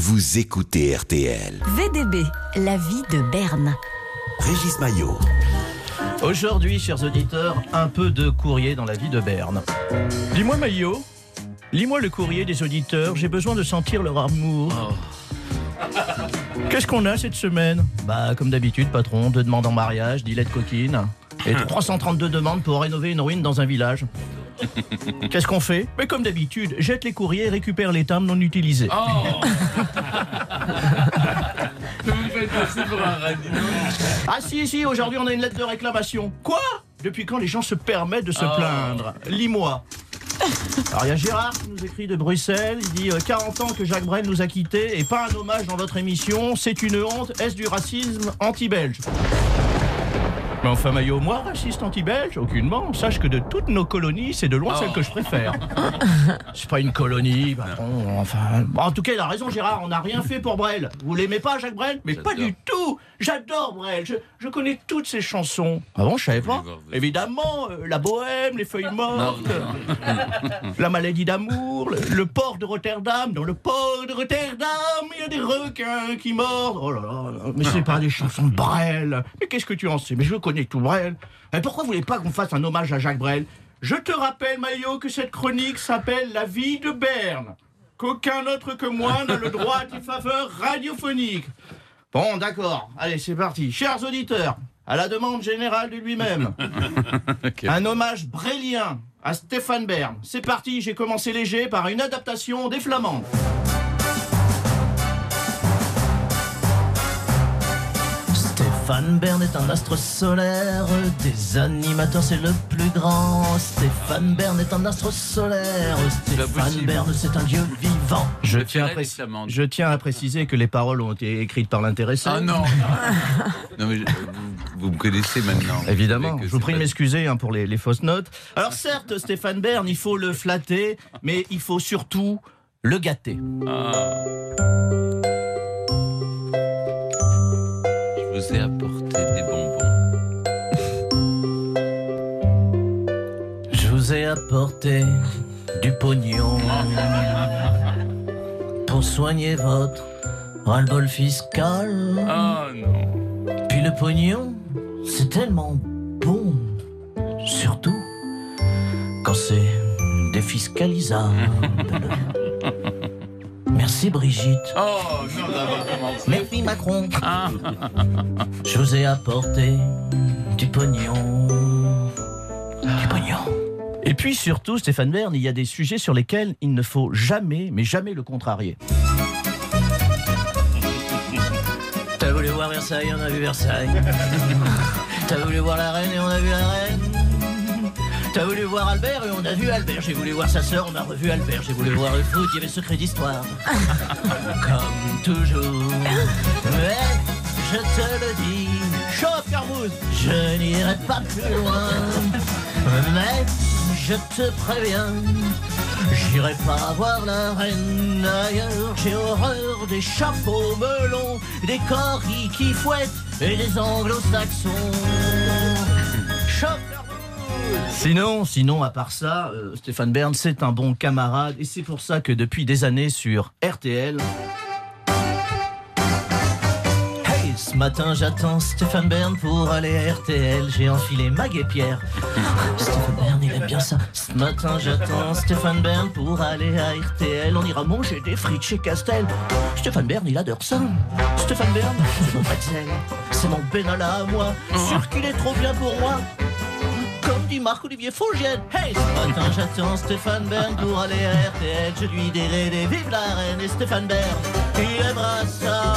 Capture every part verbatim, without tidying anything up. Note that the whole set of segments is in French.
Vous écoutez R T L. V D B, la vie de Berne. Régis Maillot. Aujourd'hui, chers auditeurs, un peu de courrier dans la vie de Berne. Dis-moi, Maillot, lis-moi le courrier des auditeurs, j'ai besoin de sentir leur amour. Oh. Qu'est-ce qu'on a cette semaine? Bah, comme d'habitude, patron, deux demandes en mariage, dix lettres coquines, et trois cent trente-deux demandes pour rénover une ruine dans un village. Qu'est-ce qu'on fait? Mais comme d'habitude, jette les courriers et récupère les timbres non utilisés. Oh. Ah si, si, aujourd'hui on a une lettre de réclamation. Quoi? Depuis quand les gens se permettent de se oh. plaindre? Lis-moi. Alors il y a Gérard qui nous écrit de Bruxelles, il dit euh, quarante ans que Jacques Brel nous a quittés et pas un hommage dans votre émission, c'est une honte, est-ce du racisme anti-belge? Mais enfin, Maillot, moi, raciste anti-belge, aucunement. Sache que de toutes nos colonies, c'est de loin oh. celle que je préfère. C'est pas une colonie, patron, enfin... Bon, en tout cas, il a raison, Gérard, on n'a rien fait pour Brel. Vous l'aimez pas, Jacques Brel? Mais pas du tout. J'adore Brel, je, je connais toutes ses chansons. Ah bon, je savais pas? Évidemment, euh, la bohème, les feuilles mortes, non, non. La maladie d'amour, le, le port de Rotterdam. Dans le port de Rotterdam, il y a des requins qui mordent. Oh là là, mais c'est pas des chansons de Brel. Mais qu'est-ce que tu en sais? Mais je connais tout Brel. Mais pourquoi vous voulez pas qu'on fasse un hommage à Jacques Brel? Je te rappelle, Maillot, que cette chronique s'appelle La vie de Berne. Qu'aucun autre que moi n'a le droit à tes faveurs radiophoniques. Bon, d'accord. Allez, c'est parti. Chers auditeurs, à la demande générale de lui-même, okay. Un hommage brélien à Stéphane Bern. C'est parti, j'ai commencé léger par une adaptation des Flamands. Stéphane Bern est un astre solaire, des animateurs c'est le plus grand. Stéphane Bern est un astre solaire, Stéphane Bern c'est un dieu vivant. Je tiens, à pré- je tiens à préciser que les paroles ont été écrites par l'intéressé. Ah non. Non mais je, vous, vous me connaissez maintenant. Évidemment, je vous prie de m'excuser hein, pour les, les fausses notes. Alors certes, Stéphane Bern, il faut le flatter, mais il faut surtout le gâter. Ah. Je vous ai apporté des bonbons. Je vous ai apporté du pognon pour soigner votre ras-le-bol fiscal. Oh non. Puis le pognon, c'est tellement bon, surtout quand c'est défiscalisable. Merci Brigitte. Oh non, ça va commencer. Merci Macron. Ah. Je vous ai apporté du pognon. Du pognon. Et puis surtout, Stéphane Bern, il y a des sujets sur lesquels il ne faut jamais, mais jamais le contrarier. T'as voulu voir Versailles, on a vu Versailles. T'as voulu voir la reine et on a vu la reine. T'as voulu voir Albert et on a vu Albert. J'ai voulu voir sa sœur, on a revu Albert. J'ai voulu voir le foot, il y avait secret d'histoire. Comme toujours. Mais je te le dis, chauffe Carmouze, je n'irai pas plus loin. Mais je te préviens, j'irai pas voir la reine ailleurs. J'ai horreur des chapeaux melons, des corris qui fouettent et des anglo-saxons. Chauffe. Sinon, sinon, à part ça, euh, Stéphane Bern, c'est un bon camarade et c'est pour ça que depuis des années sur R T L... Hey, ce matin j'attends Stéphane Bern pour aller à R T L. J'ai enfilé ma guêpière. Stéphane Bern, il aime bien ça. Ce matin j'attends Stéphane Bern pour aller à R T L. On ira manger des frites chez Castel. Stéphane Bern, il adore ça. Stéphane Bern, c'est mon pretzel. C'est mon Benalla à moi. Sûr qu'il est trop bien pour moi. Comme dit Marc-Olivier Fogiel. Hey, ce matin j'attends Stéphane Bern pour aller à R T L. Je lui dirai des vive la reine et Stéphane Bern, il aimera ça.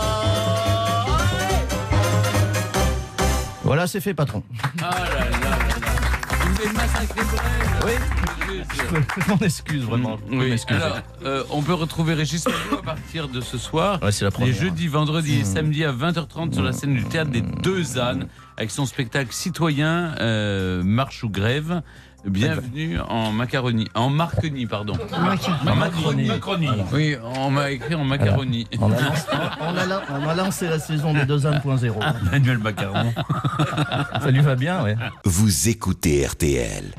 Hey, voilà, c'est fait, patron. Ah là là là là. Vous avez massacré Brel. Oui. Je m'en excuse vraiment. Oui. Alors, euh, on peut retrouver Régis Maillot à partir de ce soir. Ouais, c'est la première. Les jeudis, vendredis mmh. et samedis à vingt heures trente sur la scène du théâtre des Deux Ânes avec son spectacle citoyen euh, Marche ou Grève. Bienvenue en macaroni, en Marconi, pardon. En Macronie. Macronie. Oui, on m'a écrit en macaroni. On a, lancé, on, a, on a lancé la saison des deux ânes point zéro. Manuel Macaron. Ça lui va bien, ouais. Vous écoutez R T L.